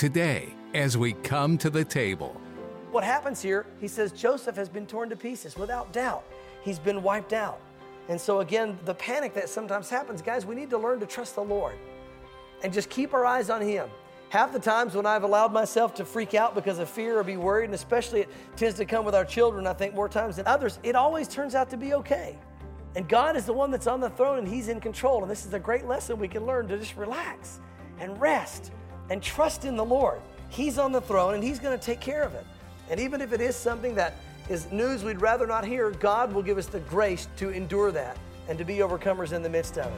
today as we come to the table. What happens here, he says Joseph has been torn to pieces. Without doubt, he's been wiped out. And so again, the panic that sometimes happens, guys, we need to learn to trust the Lord and just keep our eyes on him. Half the times when I've allowed myself to freak out because of fear or be worried, and especially it tends to come with our children, I think more times than others, it always turns out to be okay. And God is the one that's on the throne and he's in control. And this is a great lesson we can learn to just relax and rest and trust in the Lord. He's on the throne and he's going to take care of it. And even if it is something that is news we'd rather not hear, God will give us the grace to endure that and to be overcomers in the midst of it.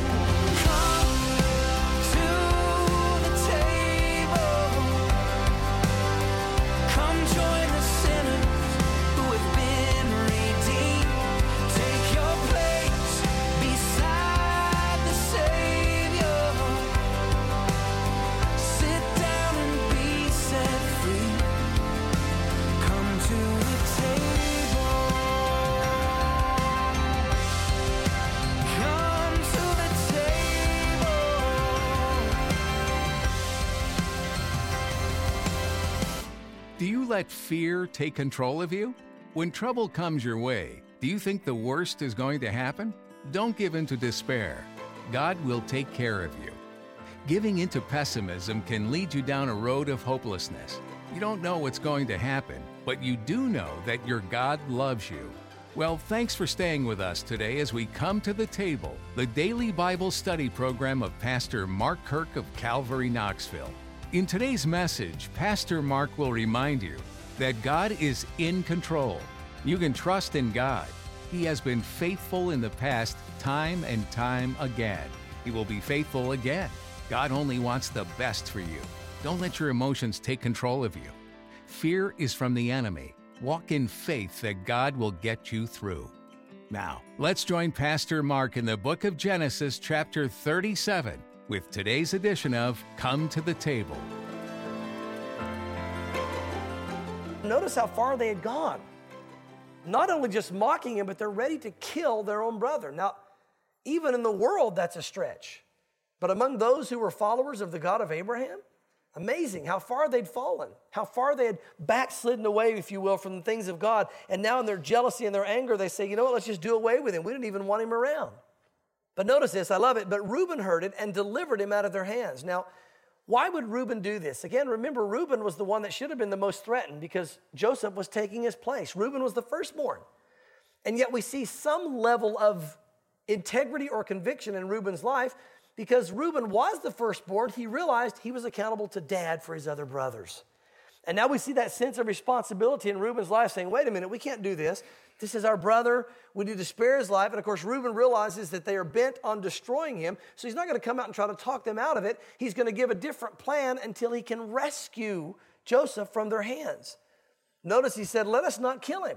Do you let fear take control of you? When trouble comes your way, do you think the worst is going to happen? Don't give in to despair. God will take care of you. Giving into pessimism can lead you down a road of hopelessness. You don't know what's going to happen, but you do know that your God loves you. Well, thanks for staying with us today as we come to the table, the daily Bible study program of Pastor Mark Kirk of Calvary, Knoxville. In today's message, Pastor Mark will remind you that God is in control. You can trust in God. He has been faithful in the past time and time again. He will be faithful again. God only wants the best for you. Don't let your emotions take control of you. Fear is from the enemy. Walk in faith that God will get you through. Now, let's join Pastor Mark in the book of Genesis, chapter 37, with today's edition of Come to the Table. Notice how far they had gone. Not only just mocking him, but they're ready to kill their own brother. Now, even in the world, that's a stretch. But among those who were followers of the God of Abraham, amazing how far they'd fallen, how far they had backslidden away, if you will, from the things of God. And now in their jealousy and their anger, they say, you know what, let's just do away with him. We didn't even want him around. But notice this, I love it. But Reuben heard it and delivered him out of their hands. Now, why would Reuben do this? Again, remember, Reuben was the one that should have been the most threatened because Joseph was taking his place. Reuben was the firstborn. And yet we see some level of integrity or conviction in Reuben's life because Reuben was the firstborn. He realized he was accountable to dad for his other brothers. And now we see that sense of responsibility in Reuben's life saying, wait a minute, we can't do this. This is our brother. We need to spare his life. And of course, Reuben realizes that they are bent on destroying him. So he's not going to come out and try to talk them out of it. He's going to give a different plan until he can rescue Joseph from their hands. Notice he said, let us not kill him.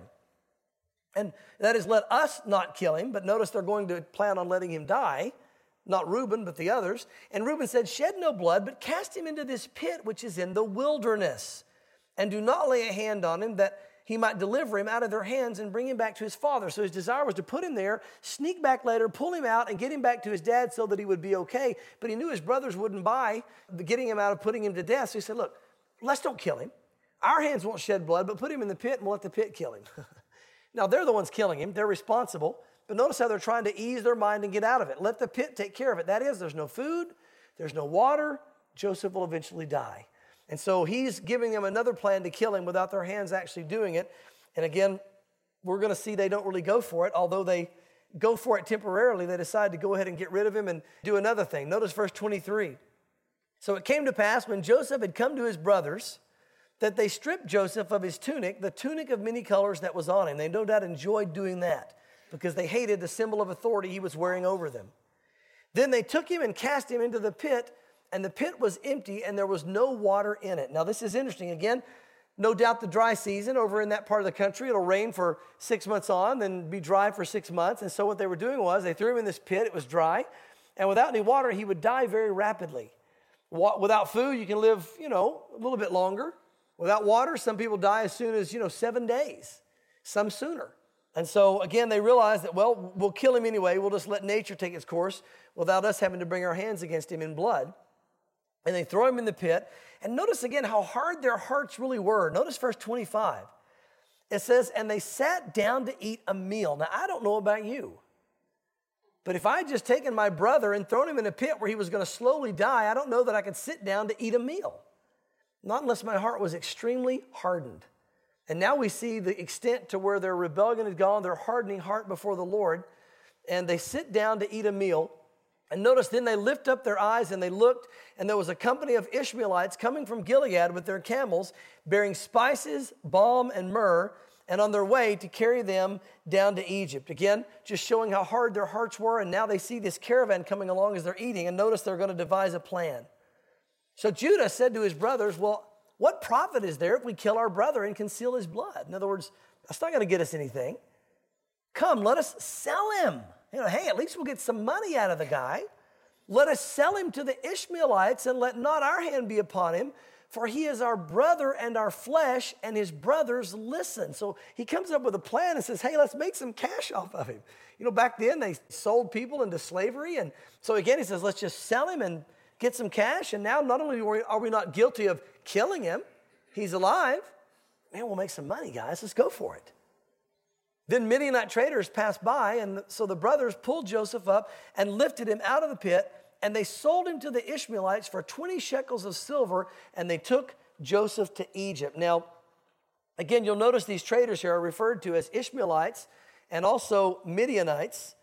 And that is, let us not kill him. But notice they're going to plan on letting him die. Not Reuben, but the others. And Reuben said, shed no blood, but cast him into this pit which is in the wilderness. And do not lay a hand on him, that he might deliver him out of their hands and bring him back to his father. So his desire was to put him there, sneak back later, pull him out, and get him back to his dad so that he would be okay. But he knew his brothers wouldn't buy getting him out of putting him to death. So he said, look, let's don't kill him. Our hands won't shed blood, but put him in the pit and we'll let the pit kill him. Now, they're the ones killing him. They're responsible. But notice how they're trying to ease their mind and get out of it. Let the pit take care of it. That is, there's no food, there's no water. Joseph will eventually die. And so he's giving them another plan to kill him without their hands actually doing it. And again, we're going to see they don't really go for it. Although they go for it temporarily, they decide to go ahead and get rid of him and do another thing. Notice verse 23. So it came to pass when Joseph had come to his brothers that they stripped Joseph of his tunic, the tunic of many colors that was on him. They no doubt enjoyed doing that because they hated the symbol of authority he was wearing over them. Then they took him and cast him into the pit, and the pit was empty, and there was no water in it. Now, this is interesting. Again, no doubt the dry season over in that part of the country, it'll rain for 6 months on, then be dry for 6 months. And so what they were doing was they threw him in this pit. It was dry. And without any water, he would die very rapidly. Without food, you can live, a little bit longer. Without water, some people die as soon as, 7 days, some sooner. And so, again, they realized that, well, we'll kill him anyway. We'll just let nature take its course without us having to bring our hands against him in blood. and they throw him in the pit. And notice again how hard their hearts really were. Notice verse 25. It says, and they sat down to eat a meal. Now, I don't know about you, but if I had just taken my brother and thrown him in a pit where he was going to slowly die, I don't know that I could sit down to eat a meal. Not unless my heart was extremely hardened. And now we see the extent to where their rebellion had gone, their hardening heart before the Lord, and they sit down to eat a meal. And notice then they lift up their eyes and they looked, and there was a company of Ishmaelites coming from Gilead with their camels, bearing spices, balm, and myrrh, and on their way to carry them down to Egypt. Again, just showing how hard their hearts were, and now they see this caravan coming along as they're eating, and notice they're going to devise a plan. So Judah said to his brothers, well, what profit is there if we kill our brother and conceal his blood? In other words, that's not going to get us anything. Come, let us sell him. Hey, at least we'll get some money out of the guy. Let us sell him to the Ishmaelites, and let not our hand be upon him, for he is our brother and our flesh, and his brothers listen. So he comes up with a plan and says, hey, let's make some cash off of him. Back then they sold people into slavery. And so again, he says, let's just sell him and get some cash. And now not only are we not guilty of killing him, he's alive. Man, we'll make some money, guys. Let's go for it. Then Midianite traders passed by, and so the brothers pulled Joseph up and lifted him out of the pit, and they sold him to the Ishmaelites for 20 shekels of silver, and they took Joseph to Egypt. Now, again, you'll notice these traders here are referred to as Ishmaelites and also Midianites.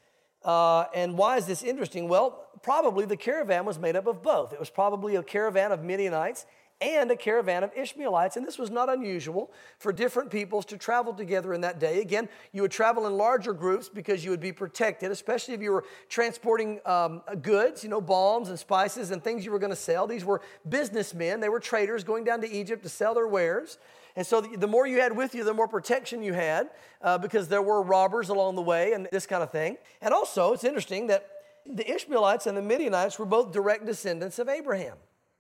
And why is this interesting? Well, probably the caravan was made up of both. It was probably a caravan of Midianites and a caravan of Ishmaelites. And this was not unusual for different peoples to travel together in that day. Again, you would travel in larger groups because you would be protected, especially if you were transporting goods, balms and spices and things you were going to sell. These were businessmen. They were traders going down to Egypt to sell their wares. And so the more you had with you, the more protection you had because there were robbers along the way and this kind of thing. And also, it's interesting that the Ishmaelites and the Midianites were both direct descendants of Abraham.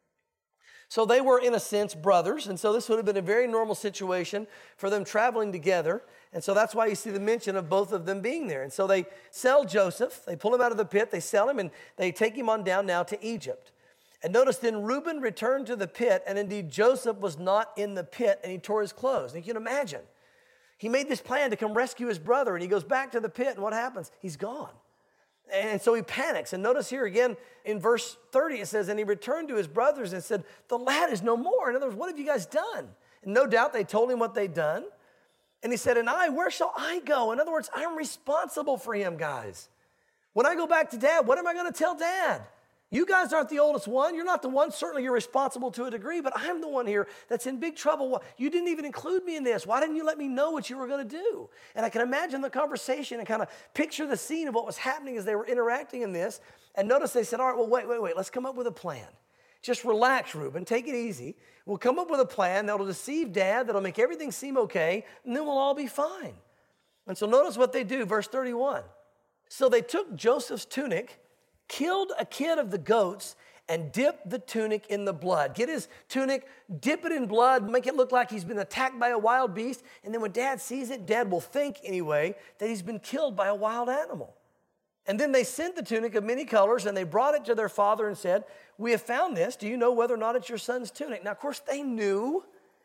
So they were, in a sense, brothers, and so this would have been a very normal situation for them traveling together, and so that's why you see the mention of both of them being there. And so they sell Joseph, they pull him out of the pit, they sell him, and they take him on down now to Egypt. And notice then Reuben returned to the pit, and indeed Joseph was not in the pit, and he tore his clothes. And you can imagine, he made this plan to come rescue his brother, and he goes back to the pit, and what happens? He's gone. And so he panics. And notice here again in verse 30, it says, and he returned to his brothers and said, the lad is no more. In other words, what have you guys done? And no doubt they told him what they'd done. And he said, where shall I go? In other words, I'm responsible for him, guys. When I go back to dad, what am I going to tell dad? You guys aren't the oldest one. You're not the one. Certainly you're responsible to a degree, but I'm the one here that's in big trouble. You didn't even include me in this. Why didn't you let me know what you were going to do? And I can imagine the conversation and kind of picture the scene of what was happening as they were interacting in this. And notice they said, all right, well, wait. Let's come up with a plan. Just relax, Reuben. Take it easy. We'll come up with a plan that'll deceive Dad, that'll make everything seem okay, and then we'll all be fine. And so notice what they do, verse 31. So they took Joseph's tunic, killed a kid of the goats, and dipped the tunic in the blood. Get his tunic, dip it in blood, make it look like he's been attacked by a wild beast, and then when Dad sees it, Dad will think anyway that he's been killed by a wild animal. And then they sent the tunic of many colors, and they brought it to their father and said, we have found this. Do you know whether or not it's your son's tunic? Now, of course, they knew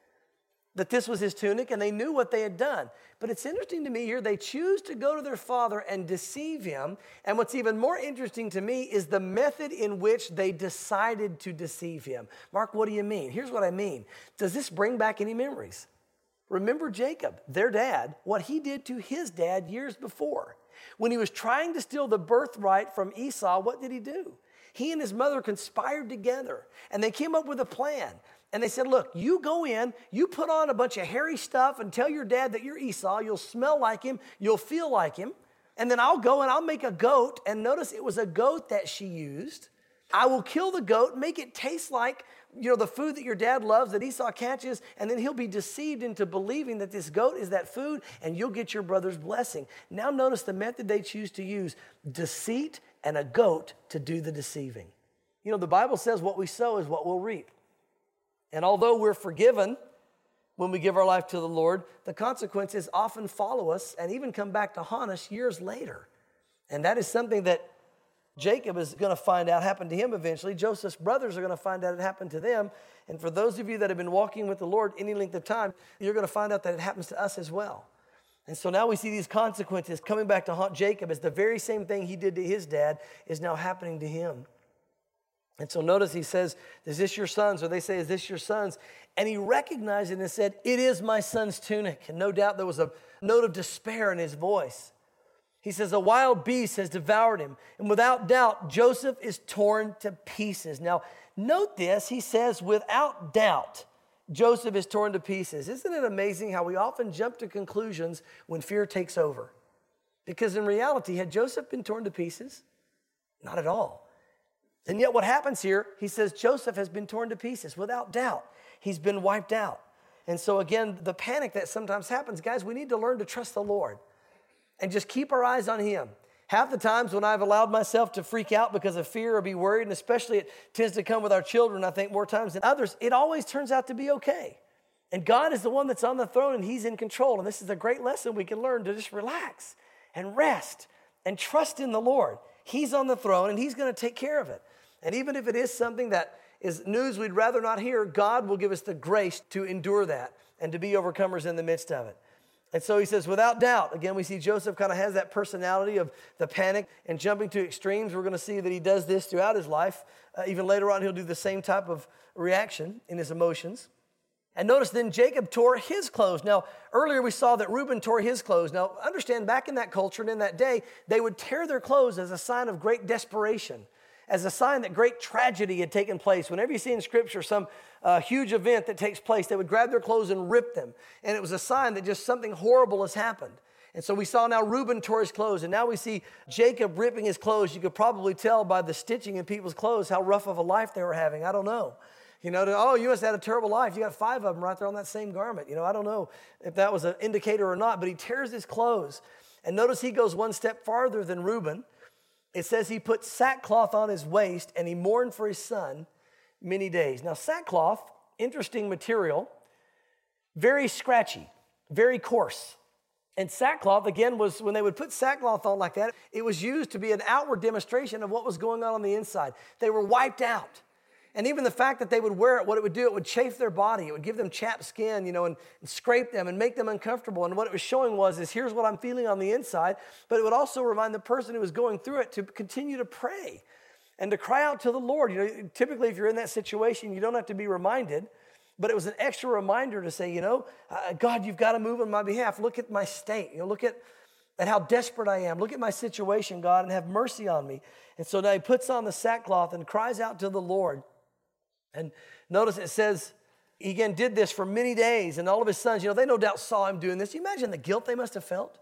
that this was his tunic, and they knew what they had done. But it's interesting to me here, they choose to go to their father and deceive him. And what's even more interesting to me is the method in which they decided to deceive him. Mark, what do you mean? Here's what I mean. Does this bring back any memories? Remember Jacob, their dad, what he did to his dad years before. When he was trying to steal the birthright from Esau, what did he do? He and his mother conspired together, and they came up with a plan. And they said, look, you go in, you put on a bunch of hairy stuff and tell your dad that you're Esau. You'll smell like him. You'll feel like him. And then I'll go and I'll make a goat. And notice it was a goat that she used. I will kill the goat, make it taste like, the food that your dad loves, that Esau catches, and then he'll be deceived into believing that this goat is that food, and you'll get your brother's blessing. Now notice the method they choose to use, deceit and a goat to do the deceiving. The Bible says what we sow is what we'll reap. And although we're forgiven when we give our life to the Lord, the consequences often follow us and even come back to haunt us years later. And that is something that Jacob is going to find out happened to him eventually. Joseph's brothers are going to find out it happened to them. And for those of you that have been walking with the Lord any length of time, you're going to find out that it happens to us as well. And so now we see these consequences coming back to haunt Jacob as the very same thing he did to his dad is now happening to him. And so notice he says, is this your son's? Or they say, is this your son's? And he recognized it and said, it is my son's tunic. And no doubt there was a note of despair in his voice. He says, a wild beast has devoured him. And without doubt, Joseph is torn to pieces. Now, note this. He says, without doubt, Joseph is torn to pieces. Isn't it amazing how we often jump to conclusions when fear takes over? Because in reality, had Joseph been torn to pieces? Not at all. And yet what happens here, he says Joseph has been torn to pieces. Without doubt, he's been wiped out. And so again, the panic that sometimes happens, guys, we need to learn to trust the Lord and just keep our eyes on him. Half the times when I've allowed myself to freak out because of fear or be worried, and especially it tends to come with our children, I think more times than others, it always turns out to be okay. And God is the one that's on the throne and he's in control. And this is a great lesson we can learn to just relax and rest and trust in the Lord. He's on the throne and he's going to take care of it. And even if it is something that is news we'd rather not hear, God will give us the grace to endure that and to be overcomers in the midst of it. And so he says, without doubt, again, we see Joseph kind of has that personality of the panic and jumping to extremes. We're going to see that he does this throughout his life. Even later on, he'll do the same type of reaction in his emotions. And notice then Jacob tore his clothes. Now, earlier we saw that Reuben tore his clothes. Now, understand, back in that culture and in that day, they would tear their clothes as a sign of great desperation, as a sign that great tragedy had taken place. Whenever you see in Scripture some huge event that takes place, they would grab their clothes and rip them. And it was a sign that just something horrible has happened. And so we saw now Reuben tore his clothes, and now we see Jacob ripping his clothes. You could probably tell by the stitching in people's clothes how rough of a life they were having. I don't know. You know, oh, you must have had a terrible life. You got 5 of them right there on that same garment. You know, I don't know if that was an indicator or not, but he tears his clothes. And notice he goes one step farther than Reuben. It says he put sackcloth on his waist and he mourned for his son many days. Now, sackcloth, interesting material, very scratchy, very coarse. And sackcloth, again, was when they would put sackcloth on like that, it was used to be an outward demonstration of what was going on the inside. They were wiped out. And even the fact that they would wear it, what it would do, it would chafe their body. It would give them chapped skin, you know, and scrape them and make them uncomfortable. And what it was showing is here's what I'm feeling on the inside. But it would also remind the person who was going through it to continue to pray and to cry out to the Lord. You know, typically if you're in that situation, you don't have to be reminded. But it was an extra reminder to say, you know, God, you've got to move on my behalf. Look at my state. You know, look at how desperate I am. Look at my situation, God, and have mercy on me. And so now he puts on the sackcloth and cries out to the Lord. And notice it says, he again did this for many days, and all of his sons, you know, they no doubt saw him doing this. You imagine the guilt they must have felt?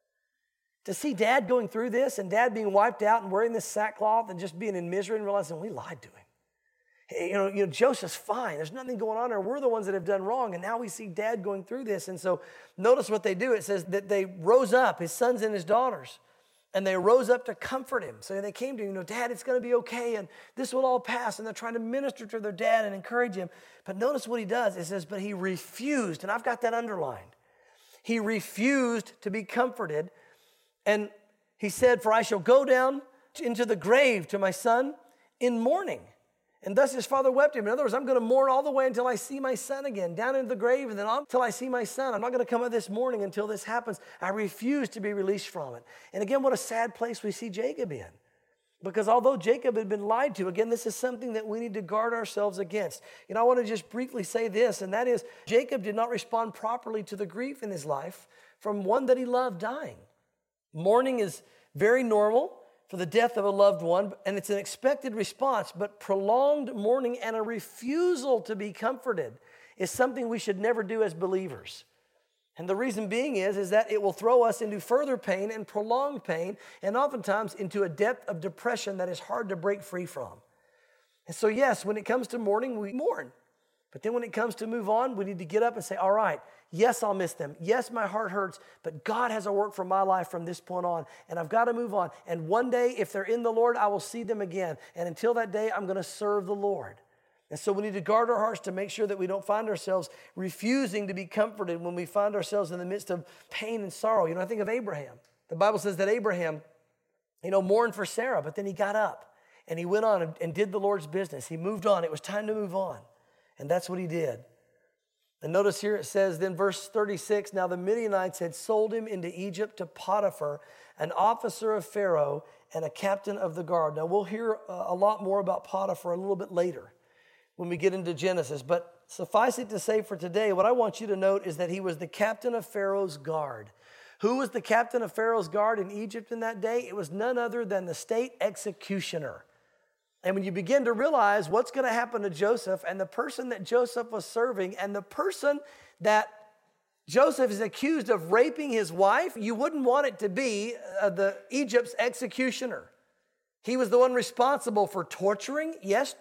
To see dad going through this and dad being wiped out and wearing this sackcloth and just being in misery and realizing we lied to him. Hey, you know, Joseph's fine. There's nothing going on there. We're the ones that have done wrong, and now we see dad going through this. And so notice what they do. It says that they rose up, his sons and his daughters, and they rose up to comfort him. So they came to him, you know, Dad, it's going to be okay, and this will all pass. And they're trying to minister to their dad and encourage him. But notice what he does. It says, but he refused, and I've got that underlined. He refused to be comforted. And he said, for I shall go down into the grave to my son in mourning. And thus his father wept him. In other words, I'm going to mourn all the way until I see my son again, down into the grave, and then until I see my son. I'm not going to come out this morning until this happens. I refuse to be released from it. And again, what a sad place we see Jacob in. Because although Jacob had been lied to, again, this is something that we need to guard ourselves against. You know, I want to just briefly say this, and that is Jacob did not respond properly to the grief in his life from one that he loved dying. Mourning is very normal for the death of a loved one, and it's an expected response, but prolonged mourning and a refusal to be comforted is something we should never do as believers. And the reason being is that it will throw us into further pain and prolonged pain, and oftentimes into a depth of depression that is hard to break free from. And so yes, when it comes to mourning, we mourn. But then when it comes to move on, we need to get up and say, all right, yes, I'll miss them. Yes, my heart hurts, but God has a work for my life from this point on, and I've got to move on. And one day, if they're in the Lord, I will see them again. And until that day, I'm going to serve the Lord. And so we need to guard our hearts to make sure that we don't find ourselves refusing to be comforted when we find ourselves in the midst of pain and sorrow. You know, I think of Abraham. The Bible says that Abraham mourned for Sarah, but then he got up and he went on and did the Lord's business. He moved on. It was time to move on. And that's what he did. And notice here it says, then verse 36, now the Midianites had sold him into Egypt to Potiphar, an officer of Pharaoh and a captain of the guard. Now we'll hear a lot more about Potiphar a little bit later when we get into Genesis. But suffice it to say for today, what I want you to note is that he was the captain of Pharaoh's guard. Who was the captain of Pharaoh's guard in Egypt in that day? It was none other than the state executioner. And when you begin to realize what's going to happen to Joseph and the person that Joseph was serving and the person that Joseph is accused of raping his wife, you wouldn't want it to be the Egypt's executioner. He was the one responsible for torturing,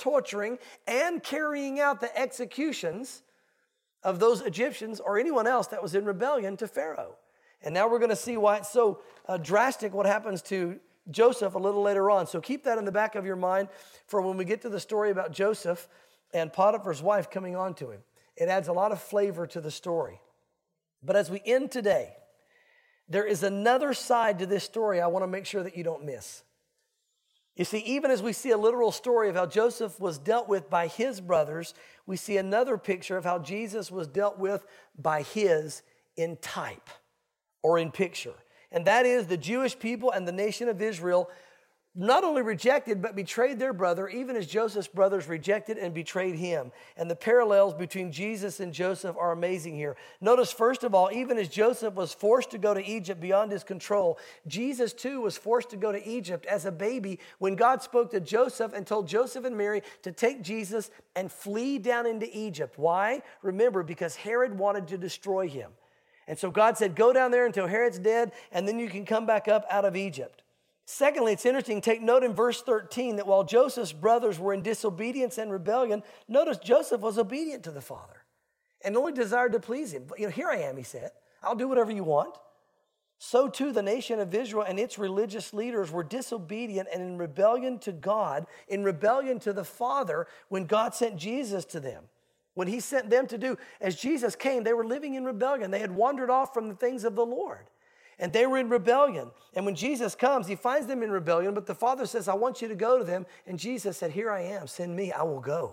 and carrying out the executions of those Egyptians or anyone else that was in rebellion to Pharaoh. And now we're going to see why it's so drastic what happens to Joseph a little later on. So keep that in the back of your mind for when we get to the story about Joseph and Potiphar's wife coming on to him. It adds a lot of flavor to the story. But as we end today, there is another side to this story I want to make sure that you don't miss. You see, even as we see a literal story of how Joseph was dealt with by his brothers, we see another picture of how Jesus was dealt with by his in type or in picture. And that is the Jewish people and the nation of Israel not only rejected but betrayed their brother, even as Joseph's brothers rejected and betrayed him. And the parallels between Jesus and Joseph are amazing here. Notice, first of all, even as Joseph was forced to go to Egypt beyond his control, Jesus too was forced to go to Egypt as a baby when God spoke to Joseph and told Joseph and Mary to take Jesus and flee down into Egypt. Why? Remember, because Herod wanted to destroy him. And so God said, go down there until Herod's dead, and then you can come back up out of Egypt. Secondly, it's interesting, take note in verse 13 that while Joseph's brothers were in disobedience and rebellion, notice Joseph was obedient to the Father and only desired to please him. But, here I am, he said. I'll do whatever you want. So too the nation of Israel and its religious leaders were disobedient and in rebellion to God, in rebellion to the Father when God sent Jesus to them. When he sent them to do, as Jesus came, they were living in rebellion. They had wandered off from the things of the Lord. And they were in rebellion. And when Jesus comes, he finds them in rebellion, but the Father says, I want you to go to them. And Jesus said, here I am, send me, I will go.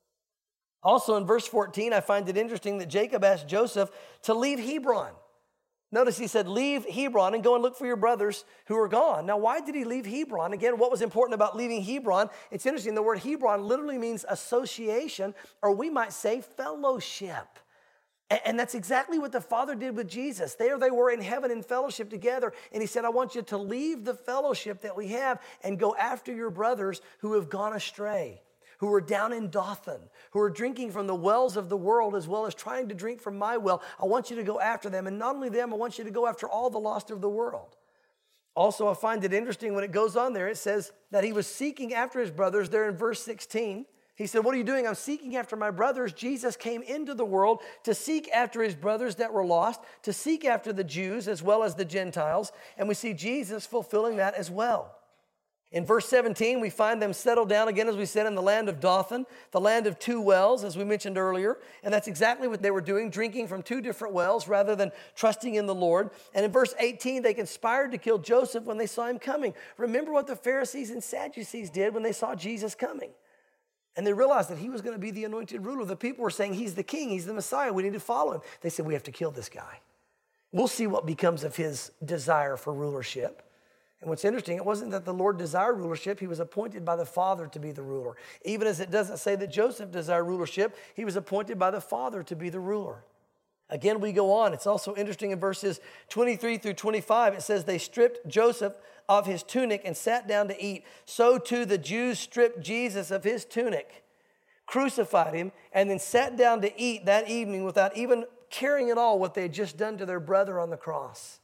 Also in verse 14, I find it interesting that Jacob asked Joseph to leave Hebron. Notice he said, leave Hebron and go and look for your brothers who are gone. Now, why did he leave Hebron? Again, what was important about leaving Hebron? It's interesting. The word Hebron literally means association, or we might say fellowship. And that's exactly what the Father did with Jesus. There they were in heaven in fellowship together. And he said, I want you to leave the fellowship that we have and go after your brothers who have gone astray, who are down in Dothan, who are drinking from the wells of the world as well as trying to drink from my well. I want you to go after them. And not only them, I want you to go after all the lost of the world. Also, I find it interesting when it goes on there, it says that he was seeking after his brothers there in verse 16. He said, what are you doing? I'm seeking after my brothers. Jesus came into the world to seek after his brothers that were lost, to seek after the Jews as well as the Gentiles. And we see Jesus fulfilling that as well. In verse 17, we find them settled down again, as we said, in the land of Dothan, the land of two wells, as we mentioned earlier. And that's exactly what they were doing, drinking from two different wells rather than trusting in the Lord. And in verse 18, they conspired to kill Joseph when they saw him coming. Remember what the Pharisees and Sadducees did when they saw Jesus coming. And they realized that he was going to be the anointed ruler. The people were saying, he's the king, he's the Messiah, we need to follow him. They said, we have to kill this guy. We'll see what becomes of his desire for rulership. And what's interesting, it wasn't that the Lord desired rulership, he was appointed by the Father to be the ruler. Even as it doesn't say that Joseph desired rulership, he was appointed by the Father to be the ruler. Again, we go on. It's also interesting in verses 23 through 25, it says they stripped Joseph of his tunic and sat down to eat. So too the Jews stripped Jesus of his tunic, crucified him, and then sat down to eat that evening without even caring at all what they had just done to their brother on the cross.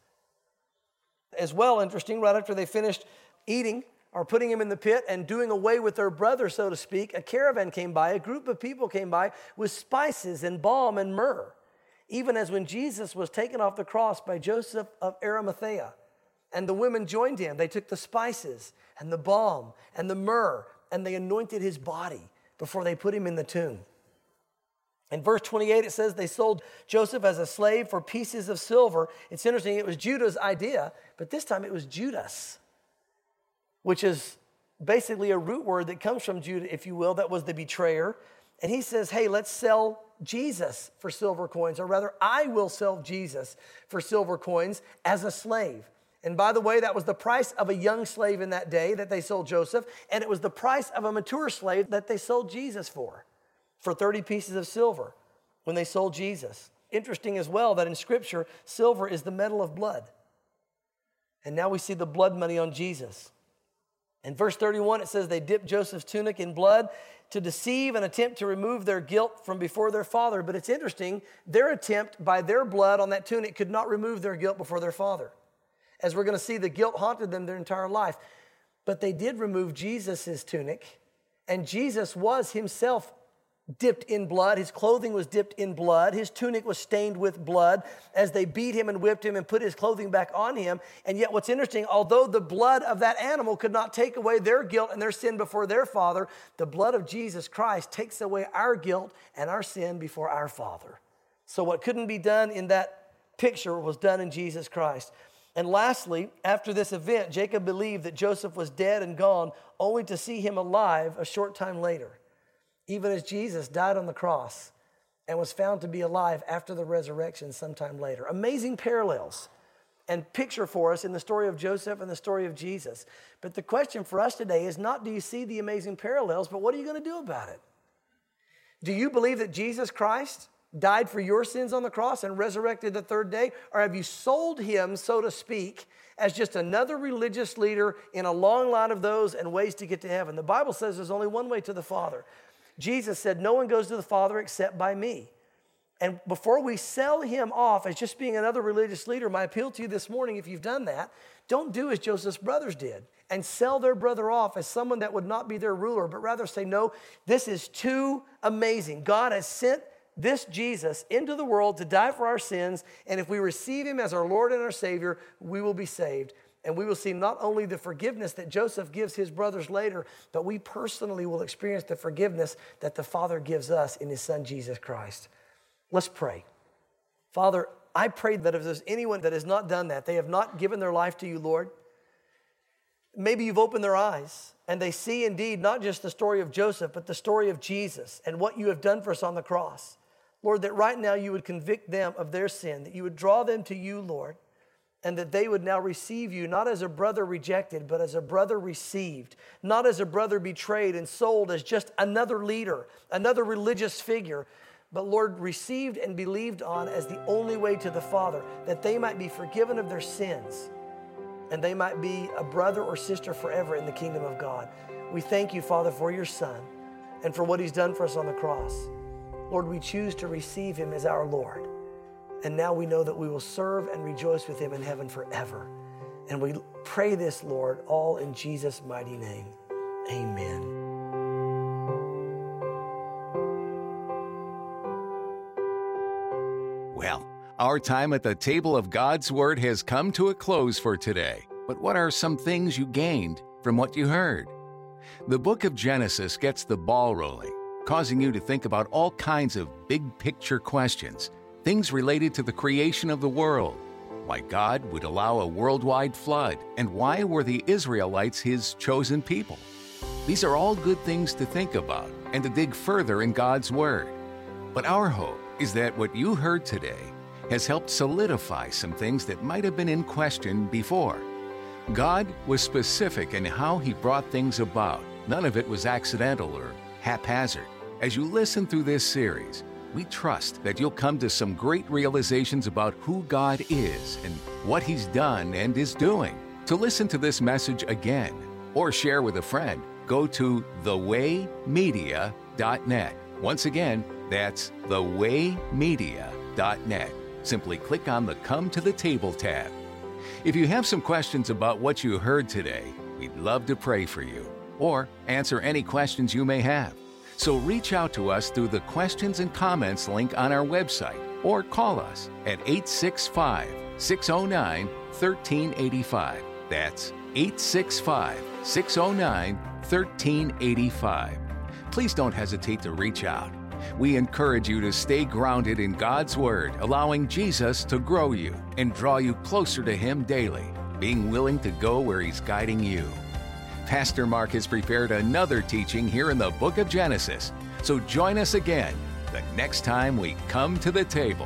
As well, interesting, right after they finished eating or putting him in the pit and doing away with their brother, so to speak, a caravan came by, a group of people came by with spices and balm and myrrh, even as when Jesus was taken off the cross by Joseph of Arimathea. And the women joined him. They took the spices and the balm and the myrrh and they anointed his body before they put him in the tomb. In verse 28, it says they sold Joseph as a slave for pieces of silver. It's interesting, it was Judah's idea, but this time it was Judas. which is basically a root word that comes from Judah, if you will, that was the betrayer. And he says, hey, let's sell Jesus for silver coins, or rather, I will sell Jesus for silver coins as a slave. And by the way, that was the price of a young slave in that day that they sold Joseph, and it was the price of a mature slave that they sold Jesus for 30 pieces of silver when they sold Jesus. Interesting as well that in Scripture, silver is the metal of blood. And now we see the blood money on Jesus. In verse 31, it says they dipped Joseph's tunic in blood to deceive and attempt to remove their guilt from before their father. But it's interesting, their attempt by their blood on that tunic could not remove their guilt before their father. As we're going to see, the guilt haunted them their entire life. But they did remove Jesus' tunic, and Jesus was himself dipped in blood. His clothing was dipped in blood. His tunic was stained with blood as they beat him and whipped him and put his clothing back on him. And yet what's interesting, although the blood of that animal could not take away their guilt and their sin before their Father, the blood of Jesus Christ takes away our guilt and our sin before our Father. So what couldn't be done in that picture was done in Jesus Christ. And lastly, after this event, Jacob believed that Joseph was dead and gone, only to see him alive a short time later, even as Jesus died on the cross and was found to be alive after the resurrection sometime later. Amazing parallels and picture for us in the story of Joseph and the story of Jesus. But the question for us today is not, do you see the amazing parallels, but what are you going to do about it? Do you believe that Jesus Christ died for your sins on the cross and resurrected the third day? Or have you sold him, so to speak, as just another religious leader in a long line of those and ways to get to heaven? The Bible says there's only one way to the Father. Jesus said, no one goes to the Father except by me. And before we sell him off as just being another religious leader, my appeal to you this morning, if you've done that, don't do as Joseph's brothers did and sell their brother off as someone that would not be their ruler, but rather say, no, this is too amazing. God has sent this Jesus into the world to die for our sins, and if we receive him as our Lord and our Savior, we will be saved. And we will see not only the forgiveness that Joseph gives his brothers later, but we personally will experience the forgiveness that the Father gives us in his Son, Jesus Christ. Let's pray. Father, I pray that if there's anyone that has not done that, they have not given their life to you, Lord, maybe you've opened their eyes and they see indeed not just the story of Joseph, but the story of Jesus and what you have done for us on the cross. Lord, that right now you would convict them of their sin, that you would draw them to you, Lord, and that they would now receive you, not as a brother rejected, but as a brother received, not as a brother betrayed and sold as just another leader, another religious figure, but Lord, received and believed on as the only way to the Father, that they might be forgiven of their sins and they might be a brother or sister forever in the kingdom of God. We thank you, Father, for your Son and for what he's done for us on the cross. Lord, we choose to receive him as our Lord. And now we know that we will serve and rejoice with him in heaven forever. And we pray this, Lord, all in Jesus' mighty name. Amen. Well, our time at the table of God's Word has come to a close for today. But what are some things you gained from what you heard? The book of Genesis gets the ball rolling, causing you to think about all kinds of big picture questions, things related to the creation of the world, why God would allow a worldwide flood, and why were the Israelites his chosen people. These are all good things to think about and to dig further in God's Word. But our hope is that what you heard today has helped solidify some things that might have been in question before. God was specific in how he brought things about. None of it was accidental or haphazard. As you listen through this series, we trust that you'll come to some great realizations about who God is and what he's done and is doing. To listen to this message again or share with a friend, go to thewaymedia.net. Once again, that's thewaymedia.net. Simply click on the Come to the Table tab. If you have some questions about what you heard today, we'd love to pray for you or answer any questions you may have. So reach out to us through the questions and comments link on our website or call us at 865-609-1385. That's 865-609-1385. Please don't hesitate to reach out. We encourage you to stay grounded in God's Word, allowing Jesus to grow you and draw you closer to him daily, being willing to go where he's guiding you. Pastor Mark has prepared another teaching here in the book of Genesis. So join us again the next time we come to the table.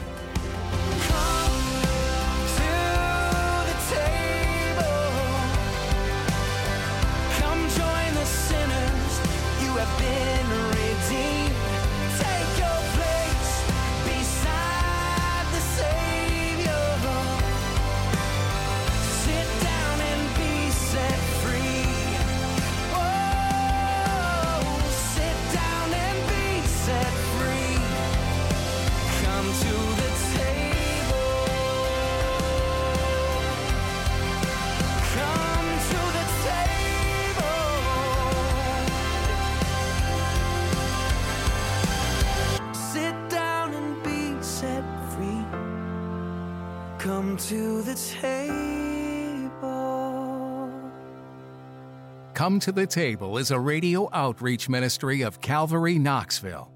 Come to the table. Come to the Table is a radio outreach ministry of Calvary Knoxville.